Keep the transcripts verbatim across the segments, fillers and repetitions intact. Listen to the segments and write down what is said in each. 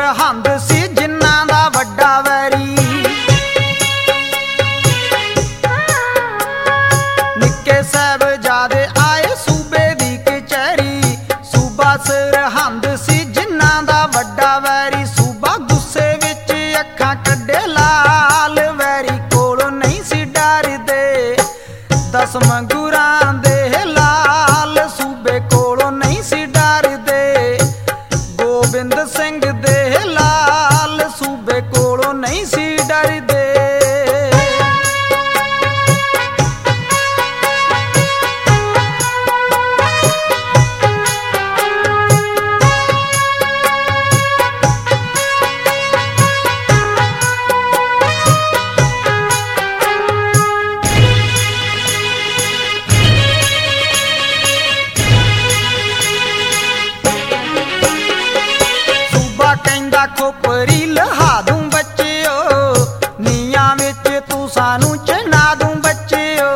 ਸਰਹੰਦ ਸੀ ਜਿਨ੍ਹਾਂ ਦਾ ਵੱਡਾ ਵੈਰੀ। ਨਿੱਕੇ ਸਾਹਿਬਜ਼ਾਦੇ ਆਏ ਸੂਬੇ ਦੀ ਕਚਹਿਰੀ। ਸੂਬਾ ਸਰਹੰਦ ਸੀ ਜਿਨ੍ਹਾਂ ਦਾ ਵੱਡਾ ਵੈਰੀ। ਸੂਬਾ ਗੁੱਸੇ ਵਿੱਚ ਅੱਖਾਂ ਕੱਢੇ ਲਾਲ, ਵੈਰੀ ਕੋਲੋਂ ਨਹੀਂ ਸੀ ਡਰਦੇ ਦਸਮ ਗੁਰਾਂ ਦੇ ਲਾਲ। ਸੂਬੇ ਕੋਲੋਂ ਨਹੀਂ ਸੀ ਡਰਦੇ ਗੋਬਿੰਦ ਸਿੰਘ ਦੇ ਲਾਲ। ਸੂਬੇ ਕੋਲੋਂ ਨਹੀਂ ਸੀ ਡਰਦੇ। ਕਹਿੰਦਾ ਖੋਪਰੀ ਲਹਾ ਦੂੰ ਬੱਚਿਓ, ਨੀਆਂ ਵਿੱਚ ਤੂੰ ਸਾਨੂੰ ਚਿਣਾ ਦੂੰ ਬੱਚਿਓ।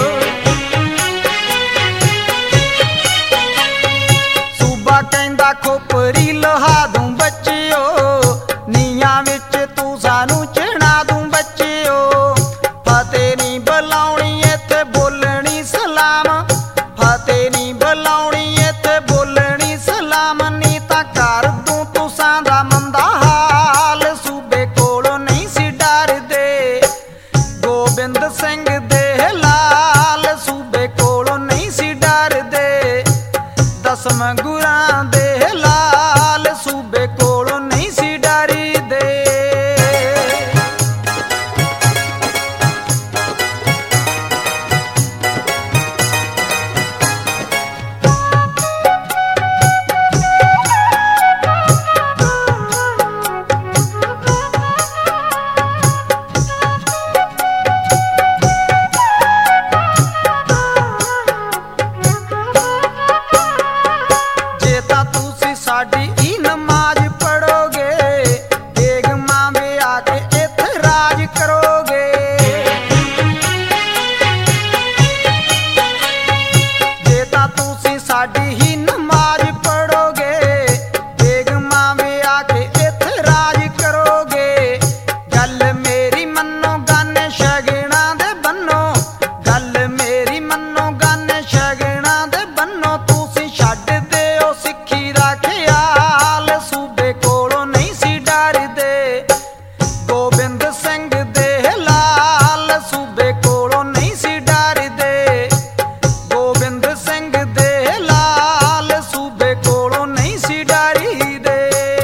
ਸੂਬਾ ਕਹਿੰਦਾ ਖੋਪਰੀ ਲਹਾ ਦੂੰ ਬੱਚਿਓ, ਨੀਆਂ ਵਿੱਚ ਤੂੰ ਸਾਨੂੰ ਚਿਣਾ ਦੂੰ ਬੱਚਿਓ। ਫਤਿਹ ਨਹੀਂ ਬੁਲਾਉਣੀ ਇੱਥੇ ਬੋਲਣੀ ਸਲਾਮ, ਫਤਿਹ ਨਹੀਂ ਬੁਲਾਉਣੀ ਇੱਥੇ ਬੋਲਣੀ ਸਲਾਮ। ਨੀ ਤਾਂ ਕਰ ਦੂੰ ਤੁਸਾਂ ਦਾ ਮੰਦਾ ਹਾਲ। ਸੂਬੇ ਕੋਲੋਂ ਨਹੀਂ ਸੀ ਡਰਦੇ ਗੋਬਿੰਦ ਸਿੰਘ ਦੇ ਲਾਲ। ਸੂਬੇ ਕੋਲੋਂ ਨਹੀਂ ਸੀ ਡਰਦੇ ਦਸਮ ਗੁਰਾਂ ਦੇ ਲਾਲ। ਸੂਬੇ ਕੋਲੋਂ ਨਹੀਂ ਸੀ ਡਰਦੇ। ਸਾਡੀ ਹੀ ਨਮਾਜ਼ ਪੜੋਗੇ, ਦੇਗ ਮਾਂ ਵਿਆਹ ਕੇ ਇੱਥੇ ਰਾਜ ਕਰੋਗੇ। ਜੇ ਤਾਂ ਤੁਸੀਂ ਸਾਡੀ ਹੀ ਨਮਾਜ਼ ਪੜੋਗੇ, ਦੇਗ ਮਾਂ ਵਿਆਹ ਕੇ ਇੱਥੇ ਰਾਜ ਕਰੋਗੇ। ਗੱਲ ਮੇਰੀ ਮੰਨੋ ਗਾਨੇ ਸ਼ਗਨਾਂ ਦੇ ਬੰਨੋ, ਗੱਲ ਮੇਰੀ ਮੰਨੋ ਗਾਨੇ ਸ਼ਗਨਾਂ ਦੇ ਬੰਨੋ। ਤੁਸੀਂ ਛੱਡ ਦਿਓ ਸਿੱਖੀ ਦਾ ਖਿਆਲ। ਸੂਬੇ ਕੋਲੋਂ ਨਹੀਂ ਸੀ ਡਰਦੇ ਗੋਬਿੰਦ ਸਿੰਘ ਦੇ ਲਾਲ। ਸੂਬੇ ਕੋਲੋਂ ਨਹੀਂ ਸੀ ਡਰਦੇ ਗੋਬਿੰਦ ਸਿੰਘ ਦੇ ਲਾਲ। ਸੂਬੇ ਕੋਲੋਂ ਨਹੀਂ ਸੀ ਡਰਦੇ।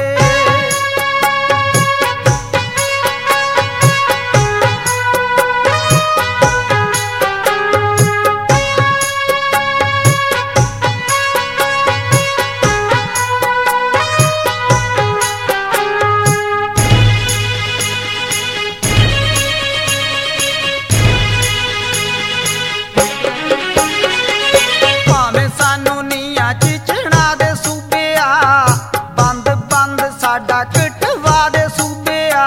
ਸਾਡਾ ਕਟਵਾ ਦੇ ਸੂਬਿਆ।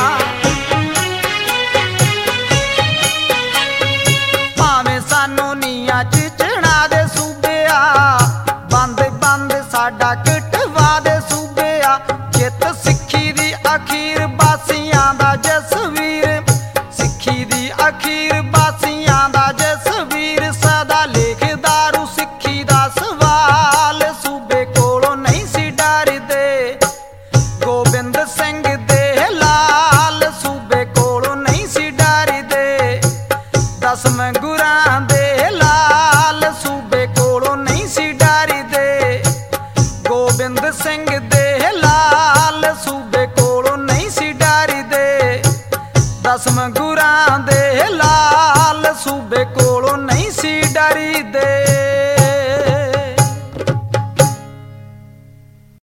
ਭਾਵੇਂ ਸਾਨੂੰ ਨੀਆਂ ਚ ਚੜਾ ਦੇ ਸੂਬਿਆ, ਬੰਦ ਬੰਦ ਸਾਡਾ ਕਟਵਾ ਦੇ ਸੂਬਿਆ। ਜਿੱਤ ਸਿੱਖੀ ਦੀ ਅਖੀਰ ਬਾਸੀਆਂ ਦਾ ਜਸਵੀਰ, ਸਿੱਖੀ ਦੀ ਅਖੀਰ ਬਾਸੀਆਂ ਦਾ ਜਸਵੀਰ। ਸਦਾ ਲੇਖਦਾਰੂ ਸਿੱਖੀ ਦਾ ਸਵਾਲ। ਸੂਬੇ ਕੋਲੋਂ ਨਹੀਂ ਸੀ ਡਰਦੇ ਗੋਬਿੰਦ ਸਿੰਘ ਦੇ ਲਾਲ। ਸੂਬੇ ਕੋਲੋਂ ਨਹੀਂ ਸੀ ਡਰਦੇ ਦਸਮ ਗੁਰਾਂ ਦੇ ਲਾਲ। ਸੂਬੇ ਕੋਲੋਂ ਨਹੀਂ ਸੀ ਡਰਦੇ ਗੋਬਿੰਦ ਸਿੰਘ ਦੇ ਲਾਲ।